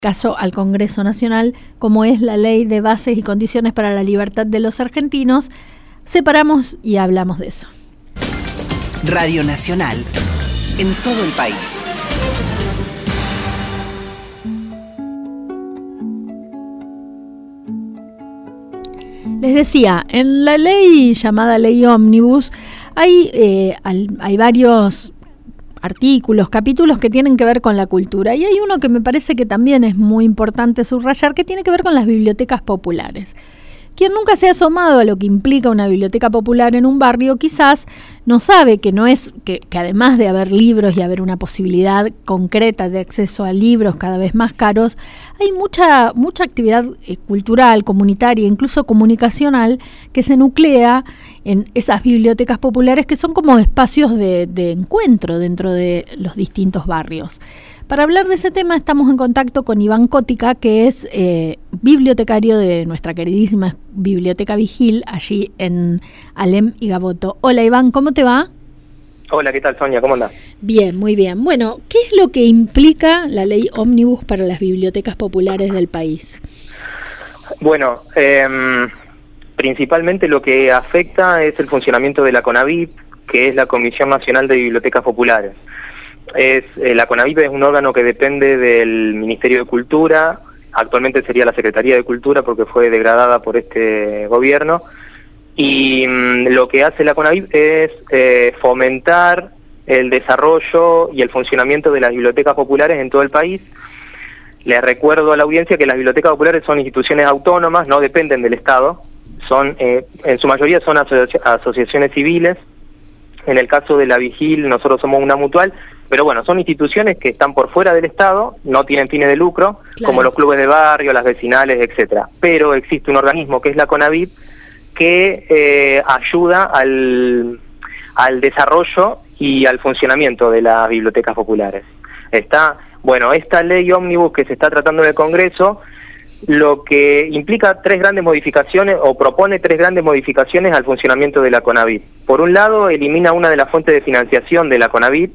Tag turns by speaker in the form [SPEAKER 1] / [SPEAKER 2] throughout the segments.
[SPEAKER 1] caso al Congreso Nacional, como es la Ley de Bases y Condiciones para la Libertad de los Argentinos. Separamos y hablamos de eso.
[SPEAKER 2] Radio Nacional, en todo el país.
[SPEAKER 1] Les decía, en la ley llamada Ley Ómnibus hay varios artículos, capítulos que tienen que ver con la cultura, y hay uno que me parece que también es muy importante subrayar, que tiene que ver con las bibliotecas populares. Quien nunca se ha asomado a lo que implica una biblioteca popular en un barrio, quizás no sabe que no es que además de haber libros y haber una posibilidad concreta de acceso a libros cada vez más caros, hay mucha actividad cultural, comunitaria, incluso comunicacional, que se nuclea en esas bibliotecas populares, que son como espacios de encuentro dentro de los distintos barrios. Para hablar de ese tema estamos en contacto con Iván Cótica, que es bibliotecario de nuestra queridísima Biblioteca Vigil, allí en Alem y Gaboto. Hola Iván, ¿cómo te va?
[SPEAKER 3] Hola, ¿qué tal Sonia? ¿Cómo andás?
[SPEAKER 1] Bien, muy bien. Bueno, ¿qué es lo que implica la ley Ómnibus para las bibliotecas populares del país?
[SPEAKER 3] Bueno, principalmente lo que afecta es el funcionamiento de la CONAVIP, que es la Comisión Nacional de Bibliotecas Populares. La CONAVIP es un órgano que depende del Ministerio de Cultura, actualmente sería la Secretaría de Cultura porque fue degradada por este gobierno, y lo que hace la CONAVIP es fomentar el desarrollo y el funcionamiento de las bibliotecas populares en todo el país. Les recuerdo a la audiencia que las bibliotecas populares son instituciones autónomas, no dependen del Estado, en su mayoría son asociaciones civiles. En el caso de la Vigil nosotros somos una mutual, pero bueno, son instituciones que están por fuera del Estado, no tienen fines de lucro, claro, como los clubes de barrio, las vecinales, etcétera. Pero existe un organismo que es la CONAVIP que ayuda al desarrollo y al funcionamiento de las bibliotecas populares. Esta ley ómnibus que se está tratando en el Congreso, lo que implica tres grandes modificaciones, o propone tres grandes modificaciones al funcionamiento de la CONAVIP. Por un lado, elimina una de las fuentes de financiación de la CONAVIP.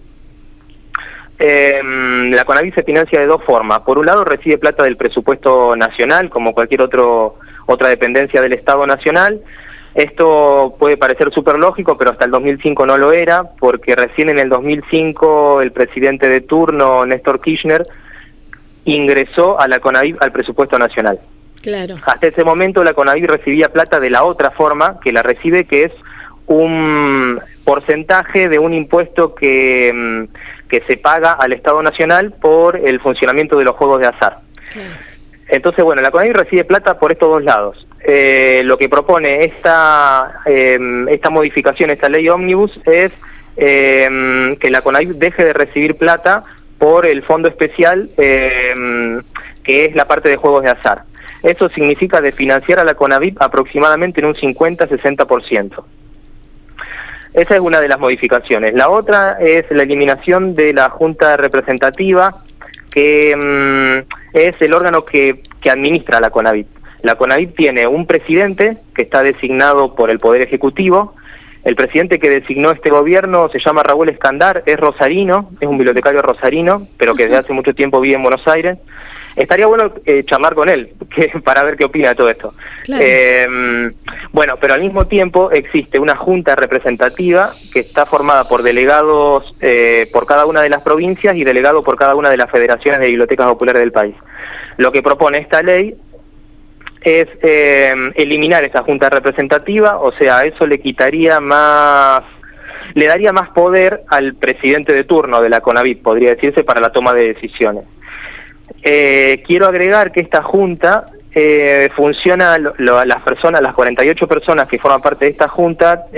[SPEAKER 3] La CONAVIP se financia de dos formas. Por un lado, recibe plata del presupuesto nacional, como cualquier otra dependencia del Estado nacional. Esto puede parecer súper lógico, pero hasta el 2005 no lo era, porque recién en el 2005 el presidente de turno, Néstor Kirchner, ingresó a la CONAVIP al presupuesto nacional.
[SPEAKER 1] Claro. Hasta
[SPEAKER 3] ese momento la CONAVIP recibía plata de la otra forma que la recibe, que es un porcentaje de un impuesto que se paga al Estado Nacional por el funcionamiento de los juegos de azar. Claro. Entonces, bueno, la CONAVIP recibe plata por estos dos lados. Lo que propone esta modificación, esta ley ómnibus, es que la CONAVIP deje de recibir plata por el fondo especial, que es la parte de juegos de azar. Eso significa desfinanciar a la CONAVIP aproximadamente en un 50-60%. Esa es una de las modificaciones. La otra es la eliminación de la Junta Representativa, que es el órgano que administra la CONAVIP. La CONAVIP tiene un presidente que está designado por el Poder Ejecutivo. El presidente que designó este gobierno se llama Raúl Escandar, es rosarino, es un bibliotecario rosarino, pero que desde hace mucho tiempo vive en Buenos Aires. Estaría bueno charlar con él para ver qué opina de todo esto. Claro. Pero al mismo tiempo existe una junta representativa que está formada por delegados por cada una de las provincias y delegados por cada una de las federaciones de bibliotecas populares del país. Lo que propone esta ley es eliminar esa junta representativa, o sea, eso le daría más poder al presidente de turno de la CONAVIP, podría decirse, para la toma de decisiones. Quiero agregar que esta junta funciona, las 48 personas que forman parte de esta junta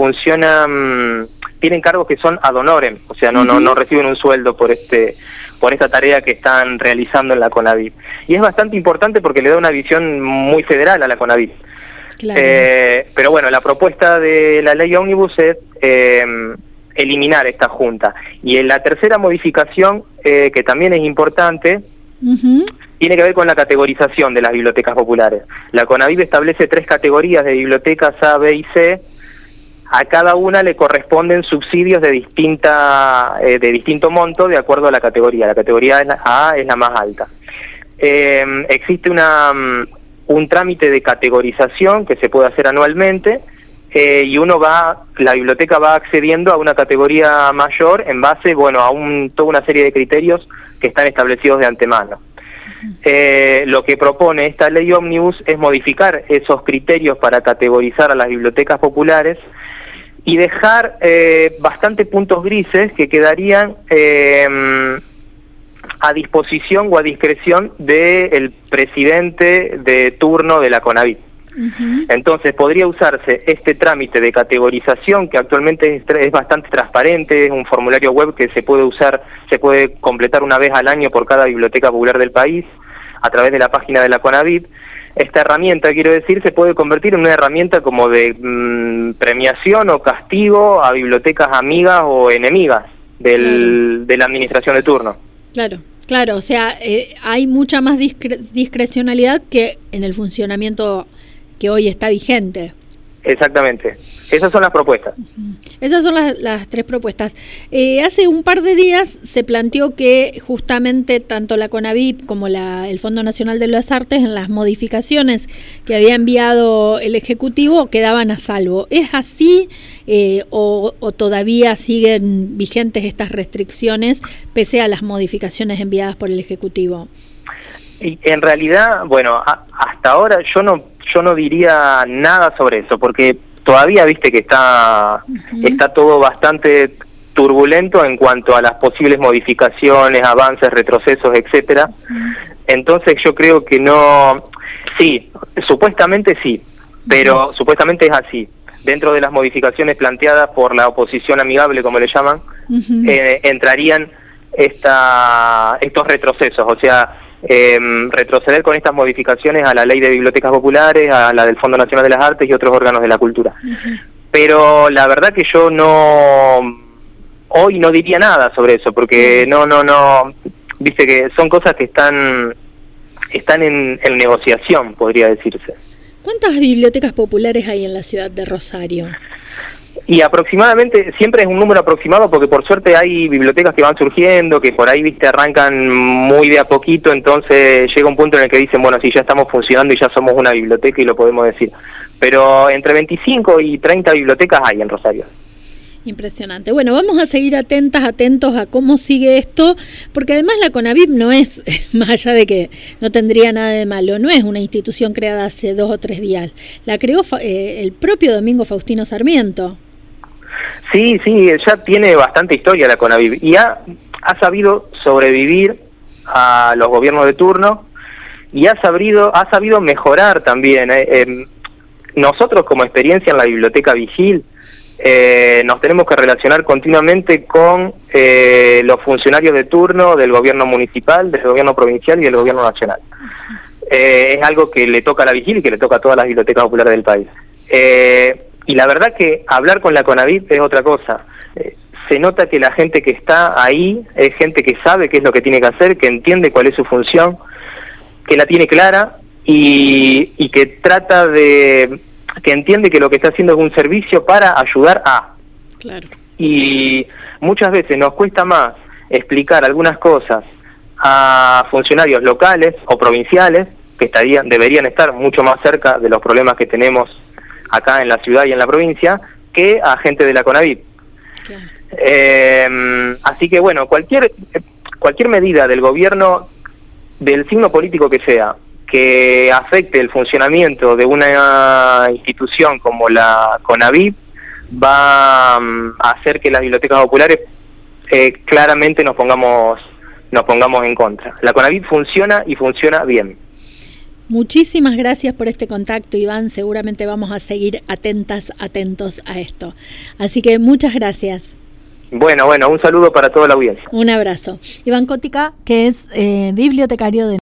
[SPEAKER 3] tienen cargos que son ad honorem, o sea, no reciben un sueldo por esta tarea que están realizando en la CONAVIP. Y es bastante importante porque le da una visión muy federal a la CONAVIP. Claro. Pero bueno, la propuesta de la ley ómnibus es eliminar esta junta. Y en la tercera modificación, que también es importante, tiene que ver con la categorización de las bibliotecas populares. La CONAVIP establece 3 categorías de bibliotecas A, B y C. A cada una le corresponden subsidios de distinto monto de acuerdo a la categoría. La categoría A es la más alta. existe un trámite de categorización que se puede hacer anualmente, y la biblioteca va accediendo a una categoría mayor en base, bueno, a toda una serie de criterios que están establecidos de antemano. Lo que propone esta ley ómnibus es modificar esos criterios para categorizar a las bibliotecas populares y dejar bastante puntos grises que quedarían a disposición o a discreción del presidente de turno de la CONAVIP. Entonces podría usarse este trámite de categorización, que actualmente es bastante transparente, es un formulario web que se puede completar una vez al año por cada biblioteca popular del país a través de la página de la CONAVIP. Esta herramienta, quiero decir, se puede convertir en una herramienta como de premiación o castigo a bibliotecas amigas o enemigas de la administración de turno.
[SPEAKER 1] Claro, o sea, hay mucha más discrecionalidad que en el funcionamiento que hoy está vigente.
[SPEAKER 3] Exactamente. Esas son las propuestas.
[SPEAKER 1] Esas son las tres propuestas. Hace un par de días se planteó que justamente tanto la CONAVIP como el Fondo Nacional de las Artes, en las modificaciones que había enviado el Ejecutivo, quedaban a salvo. ¿Es así o todavía siguen vigentes estas restricciones pese a las modificaciones enviadas por el Ejecutivo?
[SPEAKER 3] Y en realidad, bueno, hasta ahora yo no diría nada sobre eso, porque todavía viste que está todo bastante turbulento en cuanto a las posibles modificaciones, avances, retrocesos, etcétera. Entonces yo creo que supuestamente sí, pero supuestamente es así. Dentro de las modificaciones planteadas por la oposición amigable, como le llaman, entrarían estos retrocesos, o sea, retroceder con estas modificaciones a la ley de bibliotecas populares, a la del Fondo Nacional de las Artes y otros órganos de la cultura. Pero la verdad que yo hoy no diría nada sobre eso, porque no, viste que son cosas que están en negociación, podría decirse.
[SPEAKER 1] ¿Cuántas bibliotecas populares hay en la ciudad de Rosario?
[SPEAKER 3] Y aproximadamente, siempre es un número aproximado porque por suerte hay bibliotecas que van surgiendo, que por ahí, viste, arrancan muy de a poquito, entonces llega un punto en el que dicen, bueno, sí, ya estamos funcionando y ya somos una biblioteca y lo podemos decir. Pero entre 25 y 30 bibliotecas hay en Rosario.
[SPEAKER 1] Impresionante. Bueno, vamos a seguir atentos a cómo sigue esto, porque además la CONAVIP no es, más allá de que no tendría nada de malo, no es una institución creada hace 2 o 3 días. La creó el propio Domingo Faustino Sarmiento.
[SPEAKER 3] Sí, ya tiene bastante historia la CONAVIP y ha sabido sobrevivir a los gobiernos de turno y ha sabido mejorar también. Nosotros, como experiencia en la Biblioteca Vigil, nos tenemos que relacionar continuamente con los funcionarios de turno del gobierno municipal, del gobierno provincial y del gobierno nacional. Es algo que le toca a la Vigil y que le toca a todas las bibliotecas populares del país. Y la verdad que hablar con la CONAVIP es otra cosa. Se nota que la gente que está ahí es gente que sabe qué es lo que tiene que hacer, que entiende cuál es su función, que la tiene clara y que que entiende que lo que está haciendo es un servicio para ayudar a.
[SPEAKER 1] Claro.
[SPEAKER 3] Y muchas veces nos cuesta más explicar algunas cosas a funcionarios locales o provinciales que deberían estar mucho más cerca de los problemas que tenemos acá en la ciudad y en la provincia, que a gente de la CONAVIP. Claro. Así que bueno, cualquier medida del gobierno, del signo político que sea, que afecte el funcionamiento de una institución como la CONAVIP, va a hacer que las bibliotecas populares claramente nos pongamos en contra. La CONAVIP funciona y funciona bien.
[SPEAKER 1] Muchísimas gracias por este contacto, Iván. Seguramente vamos a seguir atentos a esto. Así que muchas gracias.
[SPEAKER 3] Bueno, un saludo para toda la audiencia.
[SPEAKER 1] Un abrazo. Iván Cótica, que es bibliotecario de